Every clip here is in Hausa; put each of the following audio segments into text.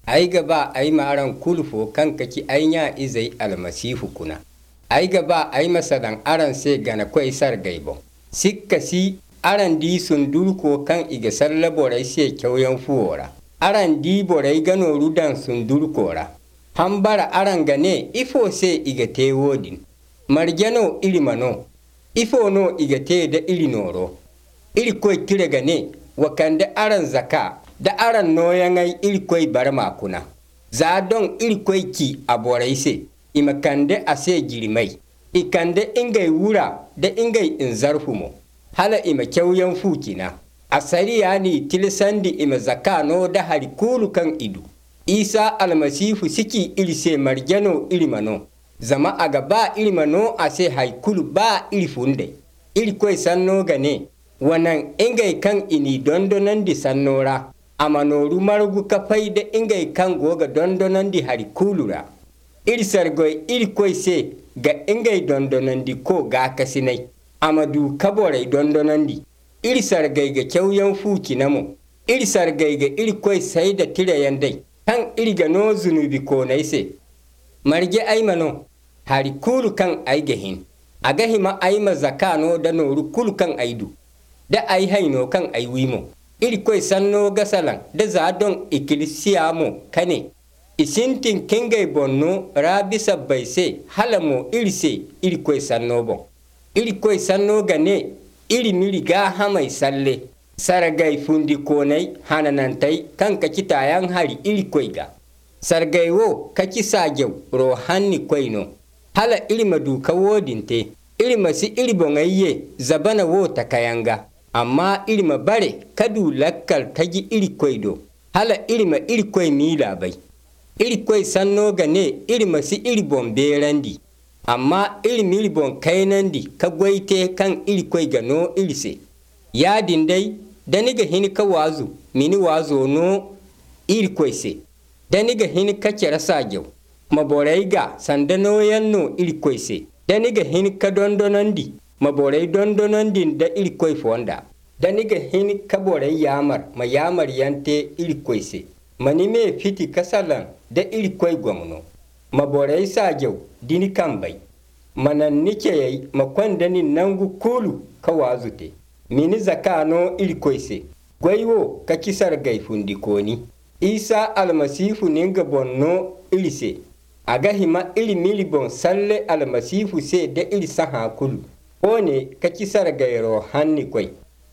ai gaba ai maran kulfo kan kaki ainya izai almasihu kuna ai gaba ai masalan aran se gana kwai sar gaibo sikkasi aran di sundurko kan iga salla borai se kyauyan fuwora aran di borai gano rudan sundurkora hambara aran gane ifo se iga tewodin marjano ilimano ifo no iga te da ilinoro iri koi kire gane wakanda aran zaka da aran noyangai iri koi barma kuna za don iri koi ki aborai se imakande ase jirimai ikande ingai wura da ingai inzarfumo hala ima kyauyan fukina asari yani tilisandi ima zaka no da harikulu kan idu isa almasihu siki iri se marjano ilimano zama aga ba ilimano ase haikulu ba iri funde iri koi sanno gane wannan ingai kan ini dondonandi sannora amanoru marugu kafai da ingai kan goga dondonandi harikulura iri sargoi iri koi se ga ingai dondonandi ko ga kasinai amadu kaborai dondonandi iri sargai ga kyauyan fuki namo iri sargai ga iri koi sai da tirayen dai kan iri ga no zunubi ko naise marge aimano harikulu kan aigahin agahima aima zakano da noru kulu kan aidu da ai haino kan ai wimo iri koi sanno gasalan da za don ikilisiyamo kane isintin kingai bonno rabi sabbai se halamo iri se iri koi sanno bon iri koi sanno gane iri miri ga hamai salle saragai fundi konai hananantai kan ka kitayan hari iri koi ga sargai wo kaki sagew rohanni koino hala iri maduka wodinte iri masi iri bongayye zabana wo takayanga amma iri ma bare kadu lakkal tagi iri koido hala iri ma iri koi mila bai iri koi sanno gane iri masi iri bon berandi amma iri mili bon kainandi ka goite kan iri koi gano iri se ya dindai daniga hini ka wazu mini wazo no iri koi se daniga hini ka kera sagew maborai ga sandano yanno iri koi se daniga hini ka dondonandi maborai dondonandin da iri koi fonda daniga hini ka borai yamar ma yamar yante iri koi se mani me fiti kasalan da iri koi gwamno maborai sagew dini kambai manan nike yayi makwandani nangu kulu ka wazute mini zakano iri koi se gwaiwo ka kisar gaifundi koni isa almasifu ninga bonno iri se agahima iri milibon salle almasifu se da iri saha kulu one ka kisar gairo hanni koi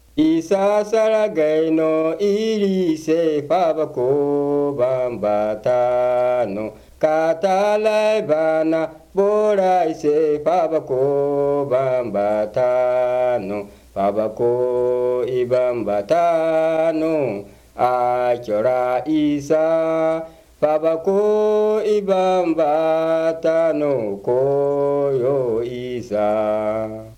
isa sara gaino iri se faba ko bambatano katala bana bora se faba ko bambatano faba ko ibambatano achora isa faba ko ibambatano koyo isa